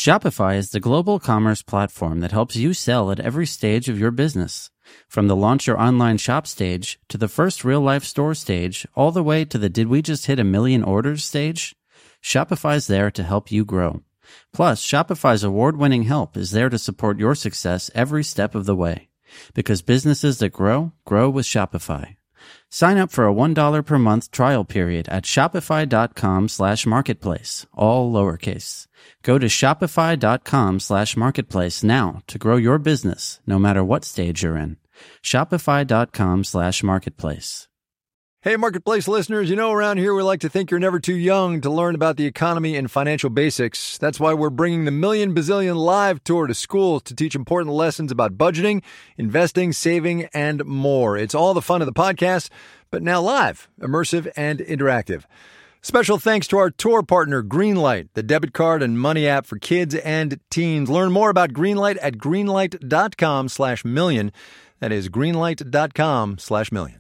Shopify is the global commerce platform that helps you sell at every stage of your business. From the launch your online shop stage to the first real-life store stage, all the way to the did we just hit 1 million orders stage, Shopify's there to help you grow. Plus, Shopify's award-winning help is there to support your success every step of the way. Because businesses that grow, grow with Shopify. Sign up for a $1 per month trial period at shopify.com/marketplace, all lowercase. Go to shopify.com/marketplace now to grow your business, no matter what stage you're in. Shopify.com/marketplace. Hey, Marketplace listeners, you know around here we like to think you're never too young to learn about the economy and financial basics. That's why we're bringing the Million Bazillion Live Tour to schools to teach important lessons about budgeting, investing, saving, and more. It's all the fun of the podcast, but now live, immersive, and interactive. Special thanks to our tour partner, Greenlight, the debit card and money app for kids and teens. Learn more about Greenlight at greenlight.com/million. That is greenlight.com/million.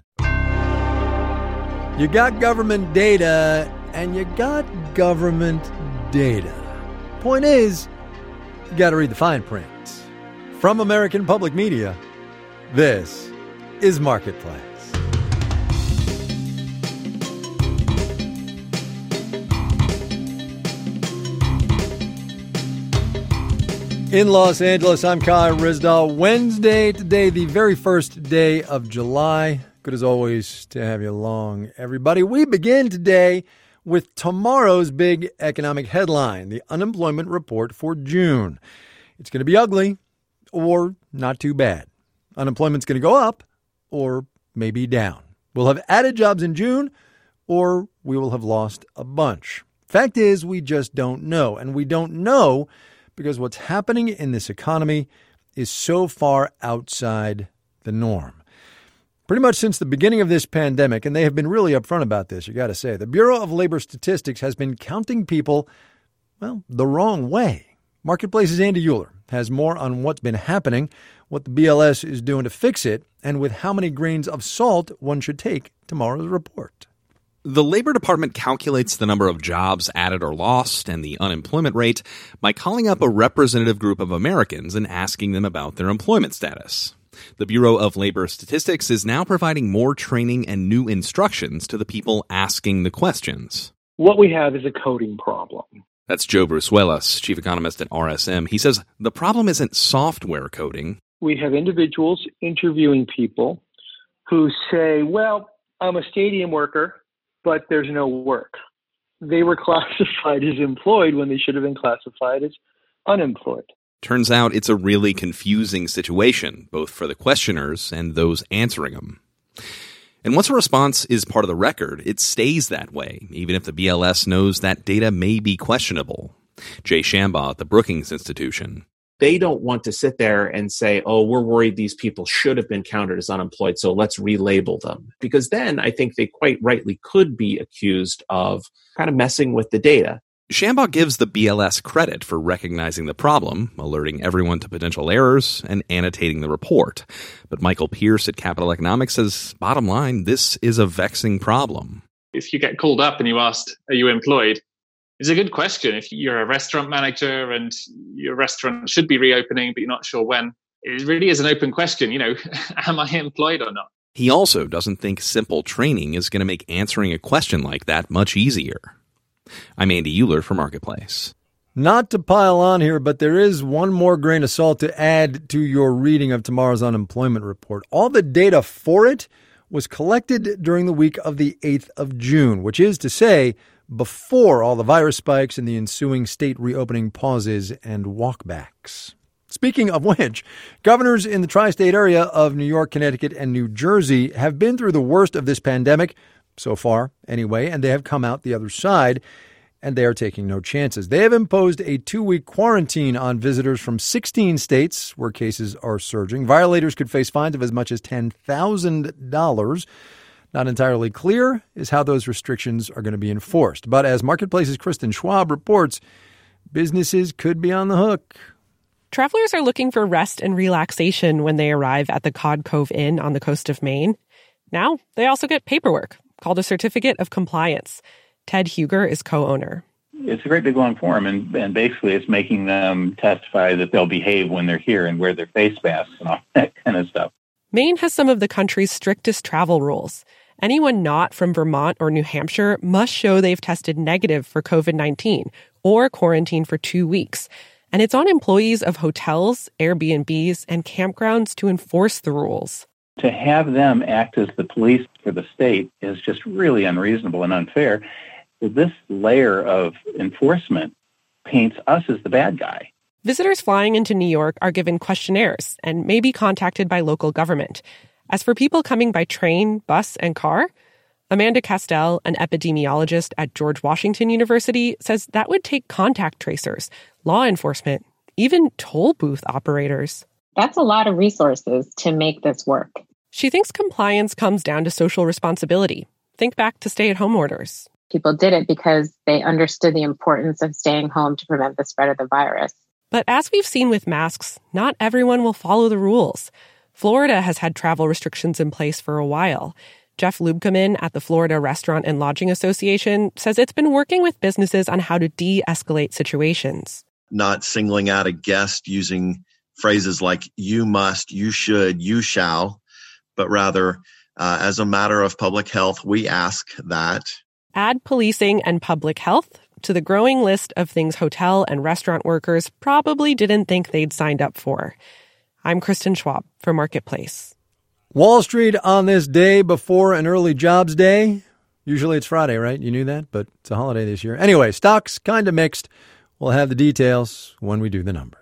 You got government data, and you got government data. Point is, you got to read the fine print. From American Public Media, this is Marketplace. In Los Angeles, I'm Kai Ryssdal. Wednesday today, the very first day of July. Good as always to have you along, everybody. We begin today with tomorrow's big economic headline, the unemployment report for June. It's going to be ugly or not too bad. Unemployment's going to go up or maybe down. We'll have added jobs in June or we will have lost a bunch. Fact is, we just don't know. And we don't know because what's happening in this economy is so far outside the norm. Pretty much since the beginning of this pandemic, and they have been really upfront about this, you got to say, the Bureau of Labor Statistics has been counting people, well, the wrong way. Marketplace's Andy Uhler has more on what's been happening, what the BLS is doing to fix it, and with how many grains of salt one should take tomorrow's report. The Labor Department calculates the number of jobs added or lost and the unemployment rate by calling up a representative group of Americans and asking them about their employment status. The Bureau of Labor Statistics is now providing more training and new instructions to the people asking the questions. What we have is a coding problem. That's Joe Brusuelas, chief economist at RSM. He says the problem isn't software coding. We have individuals interviewing people who say, well, I'm a stadium worker, but there's no work. They were classified as employed when they should have been classified as unemployed. Turns out it's a really confusing situation, both for the questioners and those answering them. And once a response is part of the record, it stays that way, even if the BLS knows that data may be questionable. Jay Shambaugh at the Brookings Institution. They don't want to sit there and say, oh, we're worried these people should have been counted as unemployed, so let's relabel them. Because then I think they quite rightly could be accused of kind of messing with the data. Shambaugh gives the BLS credit for recognizing the problem, alerting everyone to potential errors, and annotating the report. But Michael Pierce at Capital Economics says, bottom line, this is a vexing problem. If you get called up and you asked, are you employed? It's a good question. If you're a restaurant manager and your restaurant should be reopening, but you're not sure when, it really is an open question. Am I employed or not? He also doesn't think simple training is going to make answering a question like that much easier. I'm Andy Uhler for Marketplace. Not to pile on here, but there is one more grain of salt to add to your reading of tomorrow's unemployment report. All the data for it was collected during the week of the 8th of June, which is to say, before all the virus spikes and the ensuing state reopening pauses and walkbacks. Speaking of which, governors in the tri-state area of New York, Connecticut, and New Jersey have been through the worst of this pandemic, so far anyway, and they have come out the other side, and they are taking no chances. They have imposed a 2-week quarantine on visitors from 16 states where cases are surging. Violators could face fines of as much as $10,000. Not entirely clear is how those restrictions are going to be enforced. But as Marketplace's Kristen Schwab reports, businesses could be on the hook. Travelers are looking for rest and relaxation when they arrive at the Cod Cove Inn on the coast of Maine. Now, they also get paperwork called a Certificate of Compliance. Ted Huger is co-owner. it's a great big long form, and basically it's making them testify that they'll behave when they're here and wear their face masks and all that kind of stuff. Maine has some of the country's strictest travel rules. Anyone not from Vermont or New Hampshire must show they've tested negative for COVID-19 or quarantine for 2 weeks. And it's on employees of hotels, Airbnbs, and campgrounds to enforce the rules. To have them act as the police for the state is just really unreasonable and unfair. This layer of enforcement paints us as the bad guy. Visitors flying into New York are given questionnaires and may be contacted by local government. As for people coming by train, bus, and car, Amanda Castell, an epidemiologist at George Washington University, says that would take contact tracers, law enforcement, even toll booth operators. That's a lot of resources to make this work. She thinks compliance comes down to social responsibility. Think back to stay-at-home orders. People did it because they understood the importance of staying home to prevent the spread of the virus. But as we've seen with masks, not everyone will follow the rules. Florida has had travel restrictions in place for a while. Jeff Lubkeman at the Florida Restaurant and Lodging Association says it's been working with businesses on how to de-escalate situations. Not singling out a guest using phrases like you must, you should, you shall, but rather as a matter of public health, we ask that. Add policing and public health to the growing list of things hotel and restaurant workers probably didn't think they'd signed up for. I'm Kristen Schwab for Marketplace. Wall Street on this day before an early jobs day. Usually it's Friday, right? You knew that, but it's a holiday this year. Anyway, stocks kind of mixed. We'll have the details when we do the numbers.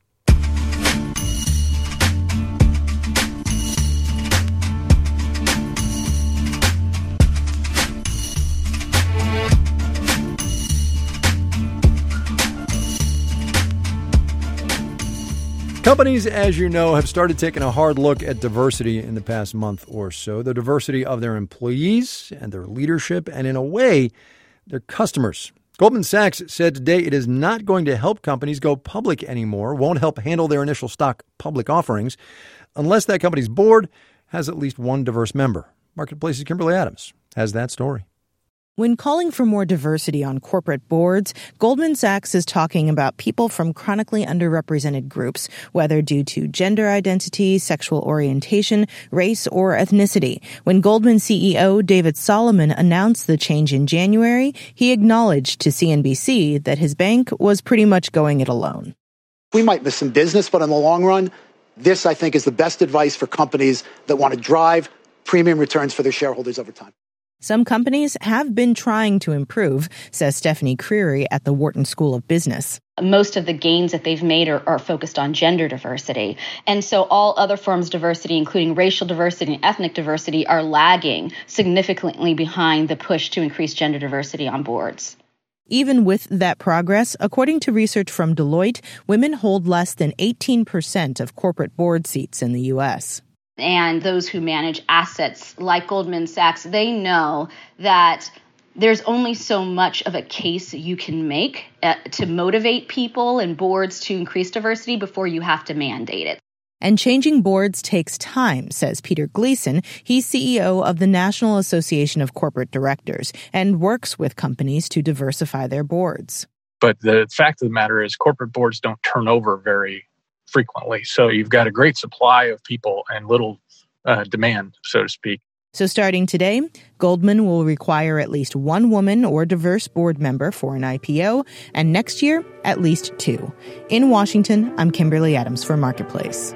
Companies, as you know, have started taking a hard look at diversity in the past month or so. The diversity of their employees and their leadership, and in a way, their customers. Goldman Sachs said today it is not going to help companies go public anymore, won't help handle their initial stock public offerings, unless that company's board has at least one diverse member. Marketplace's Kimberly Adams has that story. When calling for more diversity on corporate boards, Goldman Sachs is talking about people from chronically underrepresented groups, whether due to gender identity, sexual orientation, race, or ethnicity. When Goldman CEO David Solomon announced the change in January, he acknowledged to CNBC that his bank was pretty much going it alone. We might miss some business, but in the long run, this, I think, is the best advice for companies that want to drive premium returns for their shareholders over time. Some companies have been trying to improve, says Stephanie Creary at the Wharton School of Business. Most of the gains that they've made are focused on gender diversity. And so all other forms of diversity, including racial diversity and ethnic diversity, are lagging significantly behind the push to increase gender diversity on boards. Even with that progress, according to research from Deloitte, women hold less than 18% of corporate board seats in the U.S. And those who manage assets like Goldman Sachs, they know that there's only so much of a case you can make to motivate people and boards to increase diversity before you have to mandate it. And changing boards takes time, says Peter Gleason. He's CEO of the National Association of Corporate Directors and works with companies to diversify their boards. But the fact of the matter is corporate boards don't turn over very frequently. So you've got a great supply of people and little demand, so to speak. So starting today, Goldman will require at least one woman or diverse board member for an IPO, and next year, at least 2. In Washington, I'm Kimberly Adams for Marketplace.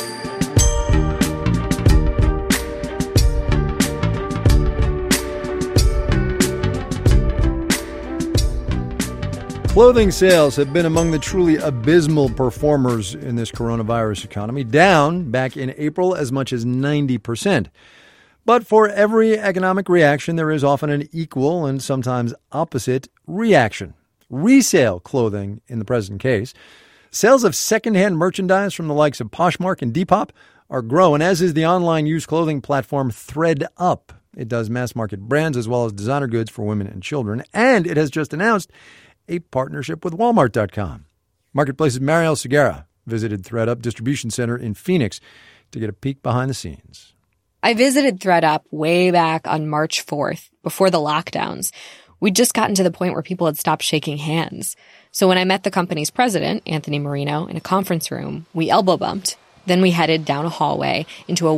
Clothing sales have been among the truly abysmal performers in this coronavirus economy, down back in April as much as 90%. But for every economic reaction, there is often an equal and sometimes opposite reaction. Resale clothing in the present case. Sales of secondhand merchandise from the likes of Poshmark and Depop are growing, as is the online used clothing platform ThredUp. It does mass market brands as well as designer goods for women and children, and it has just announced a partnership with Walmart.com. Marketplace's Mariel Segura visited ThredUp Distribution Center in Phoenix to get a peek behind the scenes. I visited ThredUp way back on March 4th, before the lockdowns. We'd just gotten to the point where people had stopped shaking hands. So when I met the company's president, Anthony Marino, in a conference room, we elbow bumped. Then we headed down a hallway into a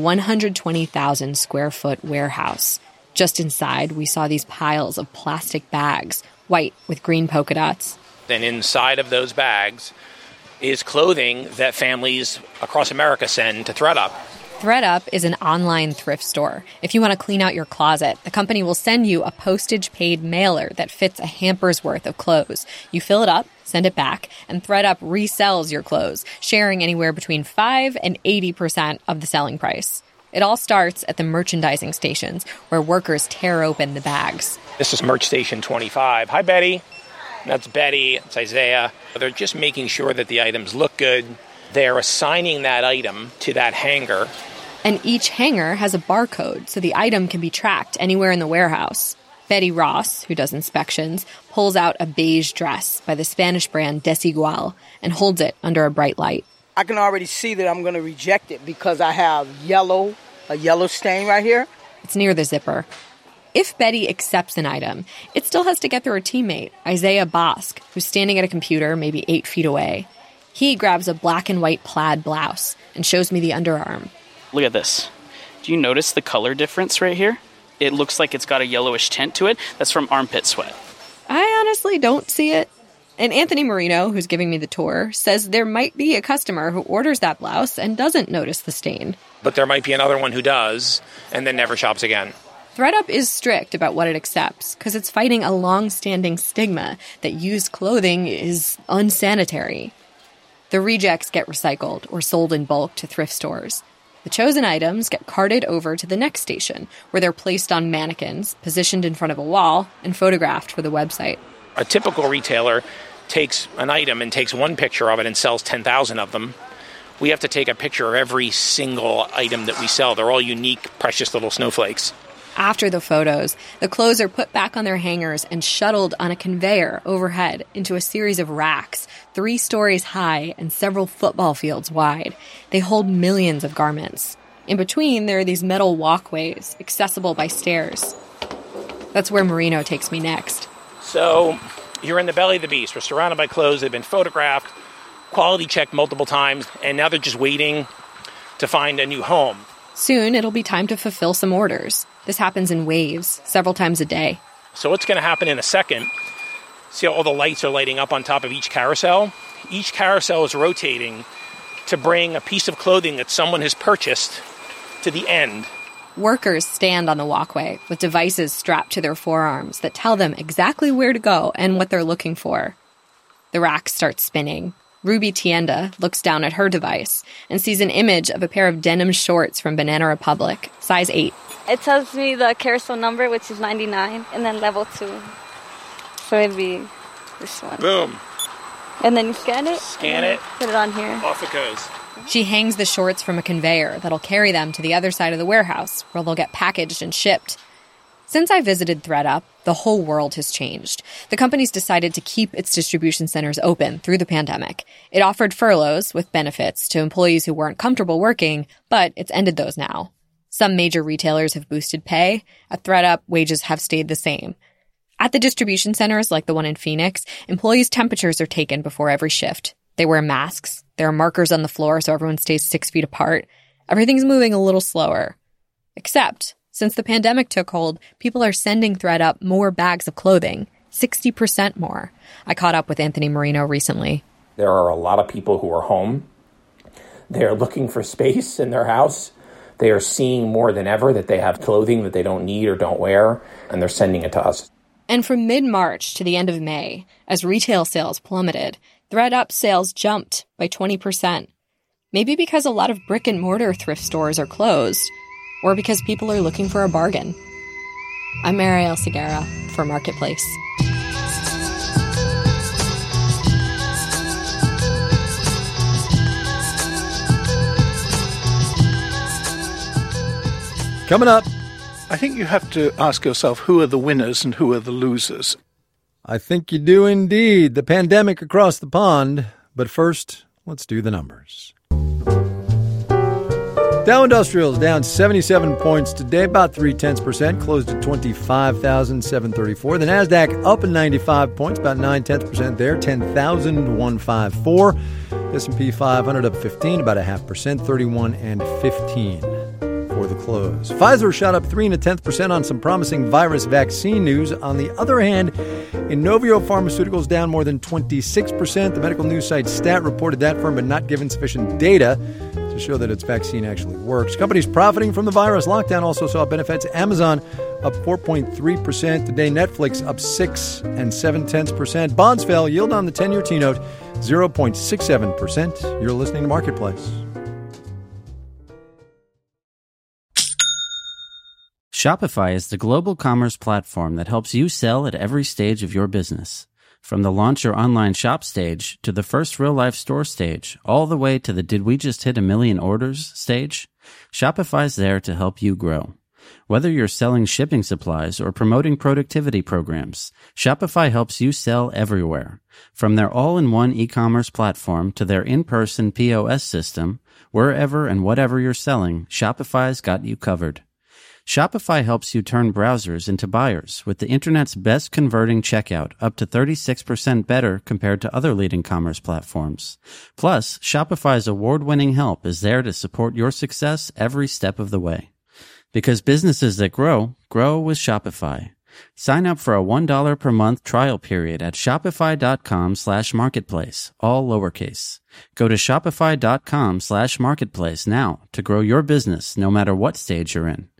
120,000 square foot warehouse. Just inside, we saw these piles of plastic bags, white with green polka dots. And inside of those bags is clothing that families across America send to ThredUp. ThredUp is an online thrift store. If you want to clean out your closet, the company will send you a postage-paid mailer that fits a hamper's worth of clothes. You fill it up, send it back, and ThredUp resells your clothes, sharing anywhere between 5 and 80% of the selling price. It all starts at the merchandising stations, where workers tear open the bags. This is Merch Station 25. Hi, Betty. That's Betty. It's Isaiah. They're just making sure that the items look good. They're assigning that item to that hanger. And each hanger has a barcode, so the item can be tracked anywhere in the warehouse. Betty Ross, who does inspections, pulls out a beige dress by the Spanish brand Desigual and holds it under a bright light. I can already see that I'm going to reject it because I have a yellow stain right here. It's near the zipper. If Betty accepts an item, it still has to get through her teammate, Isaiah Bosk, who's standing at a computer maybe 8 feet away. He grabs a black and white plaid blouse and shows me the underarm. Look at this. Do you notice the color difference right here? It looks like it's got a yellowish tint to it. That's from armpit sweat. I honestly don't see it. And Anthony Marino, who's giving me the tour, says there might be a customer who orders that blouse and doesn't notice the stain. But there might be another one who does and then never shops again. ThredUp is strict about what it accepts because it's fighting a long-standing stigma that used clothing is unsanitary. The rejects get recycled or sold in bulk to thrift stores. The chosen items get carted over to the next station, where they're placed on mannequins, positioned in front of a wall, and photographed for the website. A typical retailer takes an item and takes one picture of it and sells 10,000 of them. We have to take a picture of every single item that we sell. They're all unique, precious little snowflakes. After the photos, the clothes are put back on their hangers and shuttled on a conveyor overhead into a series of racks, 3 stories high and several football fields wide. They hold millions of garments. In between, there are these metal walkways, accessible by stairs. That's where Marino takes me next. So, you're in the belly of the beast. We're surrounded by clothes that have been photographed, quality checked multiple times, and now they're just waiting to find a new home. Soon, it'll be time to fulfill some orders. This happens in waves, several times a day. So what's going to happen in a second? See how all the lights are lighting up on top of each carousel? Each carousel is rotating to bring a piece of clothing that someone has purchased to the end. Workers stand on the walkway with devices strapped to their forearms that tell them exactly where to go and what they're looking for. The racks start spinning. Ruby Tienda looks down at her device and sees an image of a pair of denim shorts from Banana Republic, size 8. It tells me the carousel number, which is 99, and then level 2. So it'd be this one. Boom. And then you scan it. Scan it. Put it on here. Off it goes. She hangs the shorts from a conveyor that'll carry them to the other side of the warehouse, where they'll get packaged and shipped. Since I visited ThredUp, the whole world has changed. The company's decided to keep its distribution centers open through the pandemic. It offered furloughs with benefits to employees who weren't comfortable working, but it's ended those now. Some major retailers have boosted pay. At ThredUp, wages have stayed the same. At the distribution centers, like the one in Phoenix, employees' temperatures are taken before every shift. They wear masks. There are markers on the floor so everyone stays 6 feet apart. Everything's moving a little slower. Except, since the pandemic took hold, people are sending ThredUp more bags of clothing, 60% more. I caught up with Anthony Marino recently. There are a lot of people who are home. They're looking for space in their house. They are seeing more than ever that they have clothing that they don't need or don't wear, and they're sending it to us. And from mid-March to the end of May, as retail sales plummeted, ThredUp sales jumped by 20%. Maybe because a lot of brick-and-mortar thrift stores are closed, or because people are looking for a bargain. I'm Marielle Segarra for Marketplace. Coming up. I think you have to ask yourself, who are the winners and who are the losers? I think you do indeed. The pandemic across the pond. But first, let's do the numbers. Dow Industrials down 77 points today, about 0.3%, closed at 25,734. The Nasdaq up 95 points, about 0.9% there, 10,154. S&P 500 up 15, about 0.5%, 31,015 for the close. Pfizer shot up 3.1% on some promising virus vaccine news. On the other hand, Inovio Pharmaceuticals down more than 26%. The medical news site Stat reported that firm had not given sufficient data to show that its vaccine actually works. Companies profiting from the virus lockdown also saw benefits. Amazon up 4.3% today. Netflix up 6 7/10%. Bonds fell. Yield on the 10-year T-note 0.67%. You're listening to Marketplace. Shopify is the global commerce platform that helps you sell at every stage of your business. From the launch your online shop stage to the first real-life store stage, all the way to the did we just hit a million orders stage, Shopify's there to help you grow. Whether you're selling shipping supplies or promoting productivity programs, Shopify helps you sell everywhere. From their all-in-one e-commerce platform to their in-person POS system, wherever and whatever you're selling, Shopify's got you covered. Shopify helps you turn browsers into buyers with the internet's best converting checkout, up to 36% better compared to other leading commerce platforms. Plus, Shopify's award-winning help is there to support your success every step of the way. Because businesses that grow, grow with Shopify. Sign up for a $1 per month trial period at shopify.com/marketplace, all lowercase. Go to shopify.com/marketplace now to grow your business no matter what stage you're in.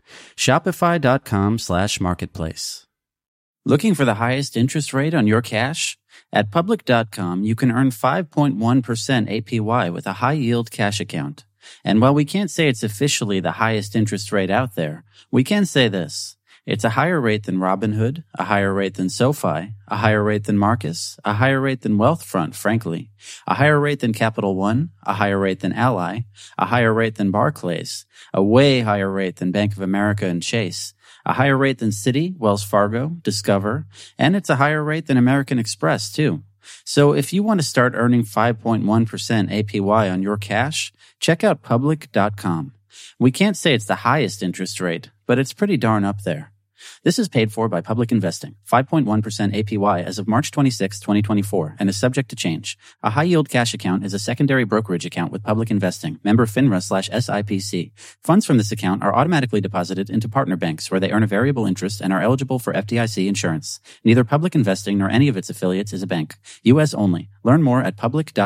Shopify.com/marketplace. Looking for the highest interest rate on your cash? At Public.com, you can earn 5.1% APY with a high-yield cash account. And while we can't say it's officially the highest interest rate out there, we can say this. It's a higher rate than Robinhood, a higher rate than SoFi, a higher rate than Marcus, a higher rate than Wealthfront, frankly, a higher rate than Capital One, a higher rate than Ally, a higher rate than Barclays, a way higher rate than Bank of America and Chase, a higher rate than Citi, Wells Fargo, Discover, and it's a higher rate than American Express, too. So if you want to start earning 5.1% APY on your cash, check out Public.com. We can't say it's the highest interest rate, but it's pretty darn up there. This is paid for by Public Investing, 5.1% APY as of March 26, 2024, and is subject to change. A high-yield cash account is a secondary brokerage account with Public Investing, member FINRA/SIPC. Funds from this account are automatically deposited into partner banks where they earn a variable interest and are eligible for FDIC insurance. Neither Public Investing nor any of its affiliates is a bank. U.S. only. Learn more at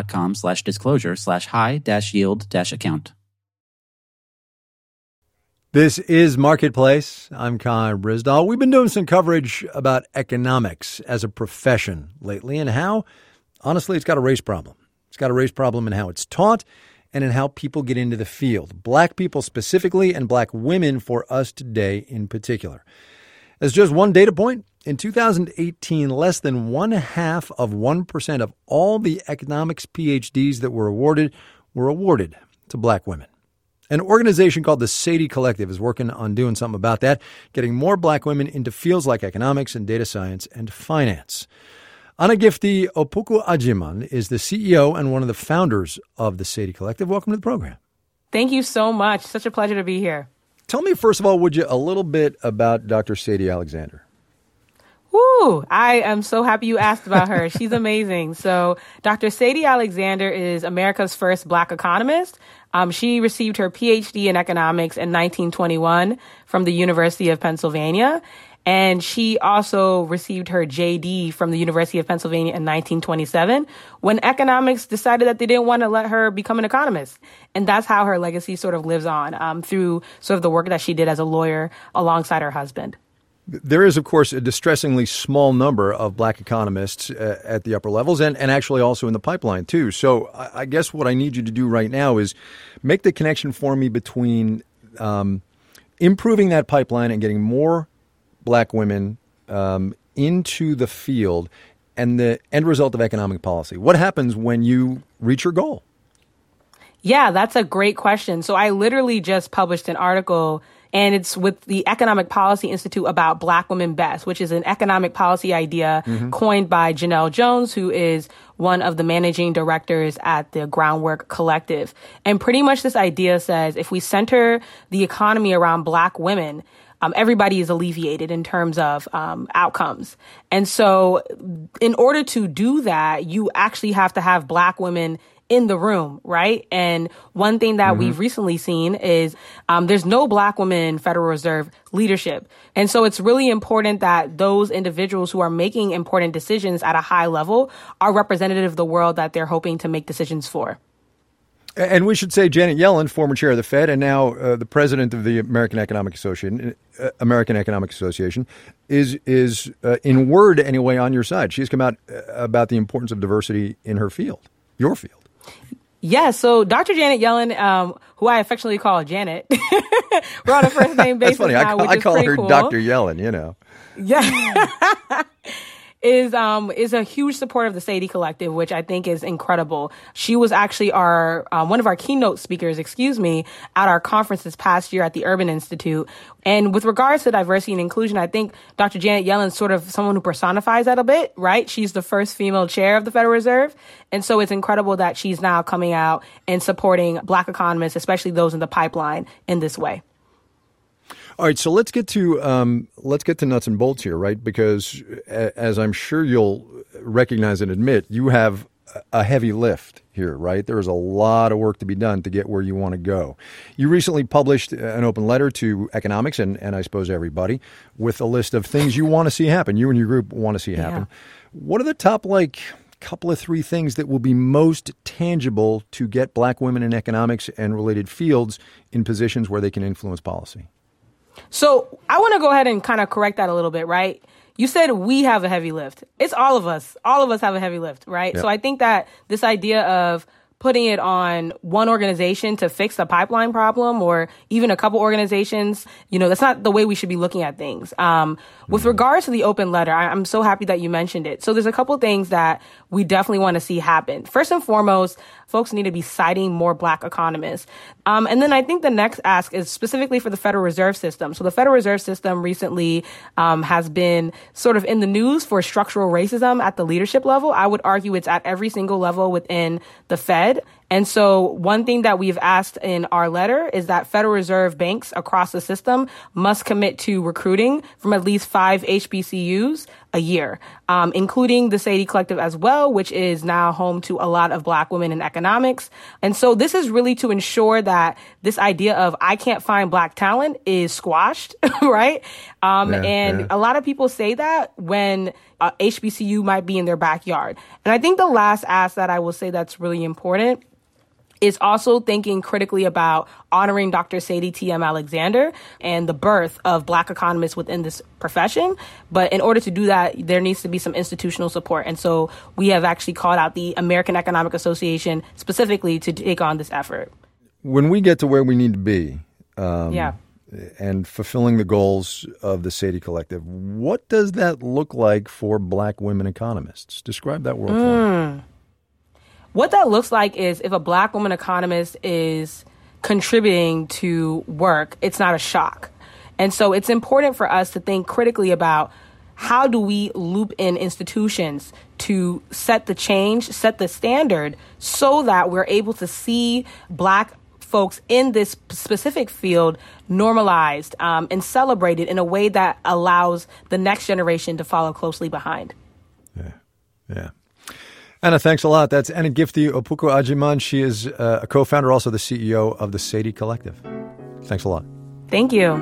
public.com/disclosure/high-yield-account. This is Marketplace. I'm Kai Ryssdal. We've been doing some coverage about economics as a profession lately and how, honestly, it's got a race problem. It's got a race problem in how it's taught and in how people get into the field. Black people specifically and black women for us today in particular. As just one data point, in 2018, less than 0.5% of all the economics PhDs that were awarded to black women. An organization called the Sadie Collective is working on doing something about that, getting more black women into fields like economics and data science and finance. Anagifty Opoku-Agyemang is the CEO and one of the founders of the Sadie Collective. Welcome to the program. Thank you so much. Such a pleasure to be here. Tell me, first of all, would you, a little bit about Dr. Sadie Alexander? Woo! I am so happy you asked about her. She's amazing. So Dr. Sadie Alexander is America's first black economist. She received her PhD in economics in 1921 from the University of Pennsylvania. And she also received her JD from the University of Pennsylvania in 1927 when economics decided that they didn't want to let her become an economist. And that's how her legacy sort of lives on through sort of the work that she did as a lawyer alongside her husband. There is, of course, a distressingly small number of black economists at the upper levels and actually also in the pipeline, too. So I guess what I need you to do right now is make the connection for me between improving that pipeline and getting more black women into the field and the end result of economic policy. What happens when you reach your goal? Yeah, that's a great question. So I literally just published an article and it's with the Economic Policy Institute about Black Women Best, which is an economic policy idea coined by Janelle Jones, who is one of the managing directors at the Groundwork Collective. And pretty much this idea says if we center the economy around Black women, everybody is alleviated in terms of outcomes. And so in order to do that, you actually have to have Black women in the room, right? And one thing that we've recently seen is there's no Black women in Federal Reserve leadership. And so it's really important that those individuals who are making important decisions at a high level are representative of the world that they're hoping to make decisions for. And we should say Janet Yellen, former chair of the Fed and now the president of the American Economic Association, is in word anyway on your side. She's come out about the importance of diversity in her field, your field. Yeah, so Dr. Janet Yellen, who I affectionately call Janet, we're on a first name basis. That's funny. Now, I call her cool. Dr. Yellen, you know. Yeah. is a huge supporter of the Sadie Collective, which I think is incredible. She was actually our one of our keynote speakers, at our conference this past year at the Urban Institute. And with regards to diversity and inclusion, I think Dr. Janet Yellen is sort of someone who personifies that a bit, right? She's the first female chair of the Federal Reserve. And so it's incredible that she's now coming out and supporting Black economists, especially those in the pipeline, in this way. All right, so let's get to nuts and bolts here, right? Because as I'm sure you'll recognize and admit, you have a heavy lift here, right? There is a lot of work to be done to get where you want to go. You recently published an open letter to economics and I suppose everybody with a list of things you want to see happen. You and your group want to see happen. Yeah. What are the top, couple of three things that will be most tangible to get Black women in economics and related fields in positions where they can influence policy? So I want to go ahead and kind of correct that a little bit, right? You said we have a heavy lift. It's all of us. All of us have a heavy lift, right? Yep. So I think that this idea of putting it on one organization to fix the pipeline problem or even a couple organizations, that's not the way we should be looking at things. With regards to the open letter, I'm so happy that you mentioned it. So there's a couple things that we definitely want to see happen. First and foremost, folks need to be citing more Black economists. And then I think the next ask is specifically for the Federal Reserve System. So the Federal Reserve System recently has been sort of in the news for structural racism at the leadership level. I would argue it's at every single level within the Fed. And so one thing that we've asked in our letter is that Federal Reserve banks across the system must commit to recruiting from at least 5 HBCUs a year, including the Sadie Collective as well, which is now home to a lot of Black women in economics. And so this is really to ensure that this idea of I can't find Black talent is squashed, right? A lot of people say that when HBCU might be in their backyard. And I think the last ask that I will say that's really important is also thinking critically about honoring Dr. Sadie T.M. Alexander and the birth of Black economists within this profession. But in order to do that, there needs to be some institutional support. And so we have actually called out the American Economic Association specifically to take on this effort. When we get to where we need to be, and fulfilling the goals of the Sadie Collective, what does that look like for Black women economists? Describe that world for me. What that looks like is if a Black woman economist is contributing to work, it's not a shock. And so it's important for us to think critically about how do we loop in institutions to set the change, set the standard so that we're able to see Black folks in this specific field normalized and celebrated in a way that allows the next generation to follow closely behind. Yeah. Anna, thanks a lot. That's Anna Gifty Opoku-Agyeman. She is a co-founder, also the CEO of the Sadie Collective. Thanks a lot. Thank you.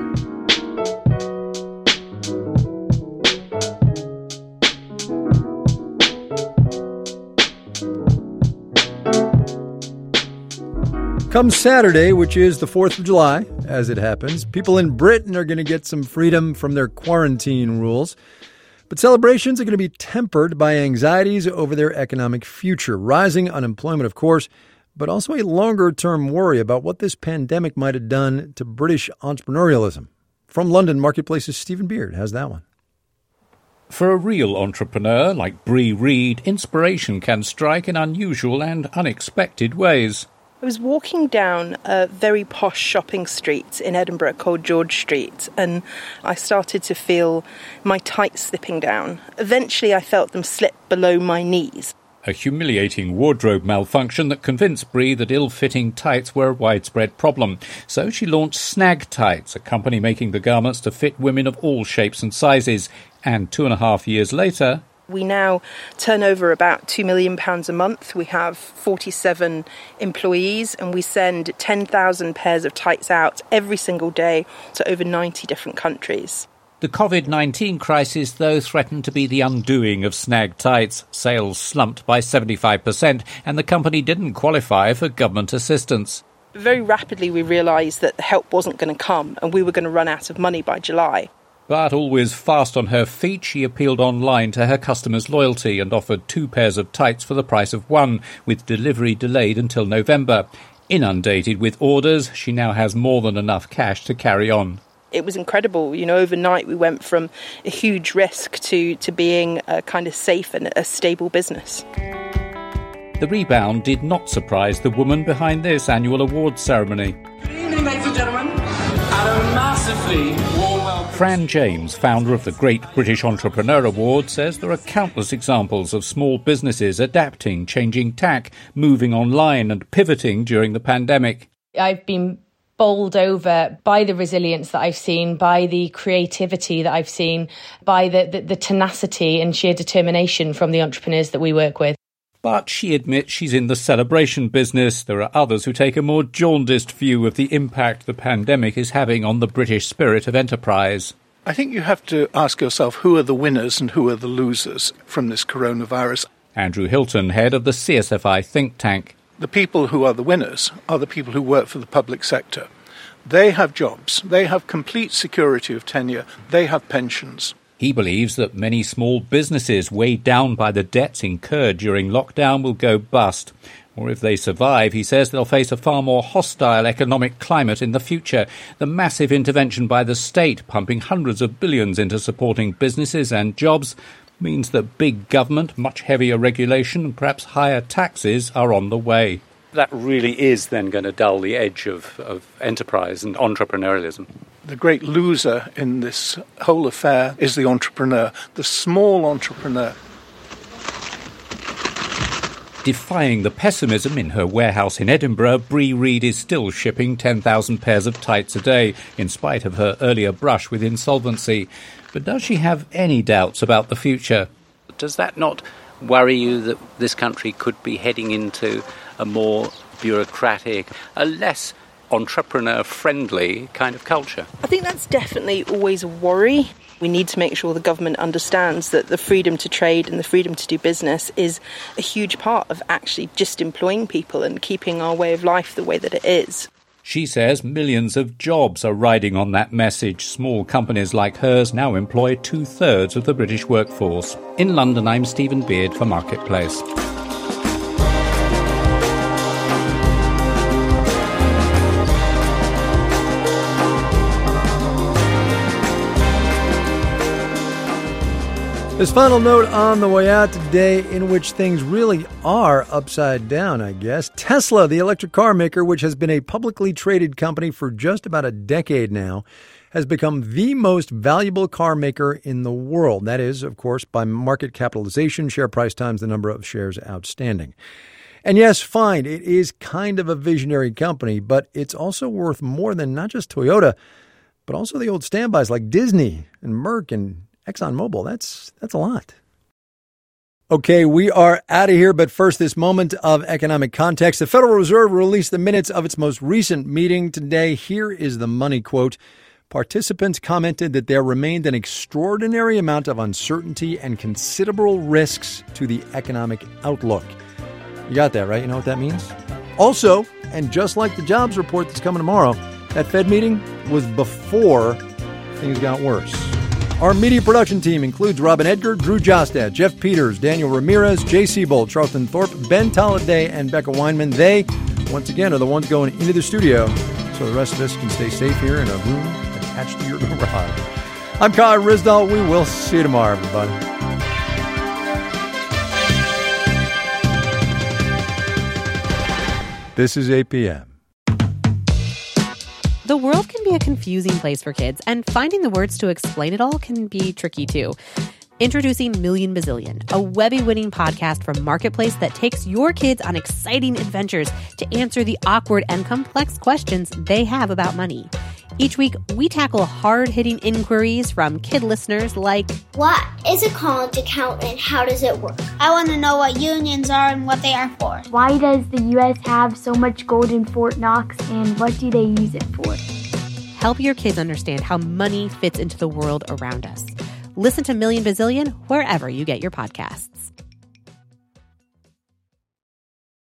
Come Saturday, which is the 4th of July, as it happens, people in Britain are going to get some freedom from their quarantine rules. But celebrations are going to be tempered by anxieties over their economic future. Rising unemployment, of course, but also a longer-term worry about what this pandemic might have done to British entrepreneurialism. From London Marketplace's Stephen Beard has that one. For a real entrepreneur like Bree Reed, inspiration can strike in unusual and unexpected ways. I was walking down a very posh shopping street in Edinburgh called George Street, and I started to feel my tights slipping down. Eventually, I felt them slip below my knees. A humiliating wardrobe malfunction that convinced Bree that ill-fitting tights were a widespread problem. So she launched Snag Tights, a company making the garments to fit women of all shapes and sizes. And 2.5 years later, we now turn over about £2 million a month. We have 47 employees, and we send 10,000 pairs of tights out every single day to over 90 different countries. The COVID-19 crisis, though, threatened to be the undoing of Snag Tights. Sales slumped by 75%, and the company didn't qualify for government assistance. Very rapidly, we realised that the help wasn't going to come, and we were going to run out of money by July. But always fast on her feet, she appealed online to her customers' loyalty and offered 2 pairs of tights for the price of 1, with delivery delayed until November. Inundated with orders, she now has more than enough cash to carry on. It was incredible. Overnight we went from a huge risk to being a kind of safe and a stable business. The rebound did not surprise the woman behind this annual awards ceremony. Good evening, ladies and gentlemen, and a massively warm welcome. Fran James, founder of the Great British Entrepreneur Award, says there are countless examples of small businesses adapting, changing tack, moving online and pivoting during the pandemic. I've been bowled over by the resilience that I've seen, by the creativity that I've seen, by the tenacity and sheer determination from the entrepreneurs that we work with. But she admits she's in the celebration business. There are others who take a more jaundiced view of the impact the pandemic is having on the British spirit of enterprise. I think you have to ask yourself who are the winners and who are the losers from this coronavirus. Andrew Hilton, head of the CSFI think tank. The people who are the winners are the people who work for the public sector. They have jobs. They have complete security of tenure. They have pensions. He believes that many small businesses weighed down by the debts incurred during lockdown will go bust. Or if they survive, he says they'll face a far more hostile economic climate in the future. The massive intervention by the state, pumping hundreds of billions into supporting businesses and jobs, means that big government, much heavier regulation and perhaps higher taxes are on the way. That really is then going to dull the edge of enterprise and entrepreneurialism. The great loser in this whole affair is the entrepreneur, the small entrepreneur. Defying the pessimism in her warehouse in Edinburgh, Bree Reid is still shipping 10,000 pairs of tights a day, in spite of her earlier brush with insolvency. But does she have any doubts about the future? Does that not worry you that this country could be heading into a more bureaucratic, a less entrepreneur-friendly kind of culture? I think that's definitely always a worry. We need to make sure the government understands that the freedom to trade and the freedom to do business is a huge part of actually just employing people and keeping our way of life the way that it is. She says millions of jobs are riding on that message. Small companies like hers now employ 2/3 of the British workforce. In London, I'm Stephen Beard for Marketplace. This final note on the way out today, in which things really are upside down, I guess. Tesla, the electric car maker, which has been a publicly traded company for just about a decade now, has become the most valuable car maker in the world. That is, of course, by market capitalization, share price times the number of shares outstanding. And yes, fine, it is kind of a visionary company, but it's also worth more than not just Toyota, but also the old standbys like Disney and Merck and ExxonMobil. That's a lot. Okay, we are out of here, but first, this moment of economic context. The Federal Reserve released the minutes of its most recent meeting today. Here is the money quote. Participants commented that there remained an extraordinary amount of uncertainty and considerable risks to the economic outlook. You got that, right? You know what that means? Also, and just like the jobs report that's coming tomorrow, that Fed meeting was before things got worse. Our media production team includes Robin Edgar, Drew Jostad, Jeff Peters, Daniel Ramirez, Jay Siebold, Charlton Thorpe, Ben Tolliday, and Becca Weinman. They, once again, are the ones going into the studio, so the rest of us can stay safe here in a room attached to your garage. I'm Kai Ryssdal. We will see you tomorrow, everybody. This is APM. The world can be a confusing place for kids, and finding the words to explain it all can be tricky too. Introducing Million Bazillion, a Webby-winning podcast from Marketplace that takes your kids on exciting adventures to answer the awkward and complex questions they have about money. Each week, we tackle hard-hitting inquiries from kid listeners like, what is a college account and how does it work? I want to know what unions are and what they are for. Why does the U.S. have so much gold in Fort Knox and what do they use it for? Help your kids understand how money fits into the world around us. Listen to Million Bazillion wherever you get your podcasts.